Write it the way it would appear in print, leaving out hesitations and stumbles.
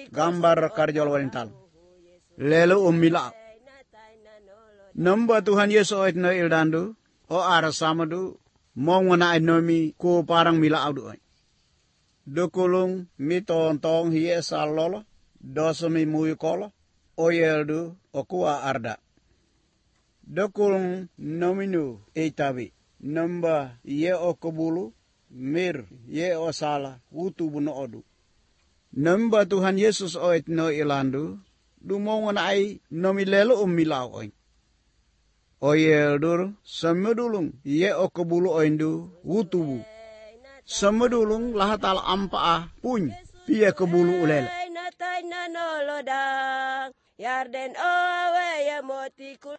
gambar karjol walintal. Lelo umila. Namba Tuhan Yesus oit no ildandu, o arasamadu, mongwana inomi ko parang mila audu. Dukulung mi tontong hiye salolo, dosami mui kolo, oyeldu okua arda. Dukulung nominu eitabi, namba ye okobulu, mir ye osala, utu buno odu. Namba Tuhan Yesus oit no ilandu, dumongan ai nomi lelo milau oin. Oyeldur semedulung ye okobulu oindu utubu. Semedulung lahatal ampa puny pia kebulu ulele. Yarden owe ya motikul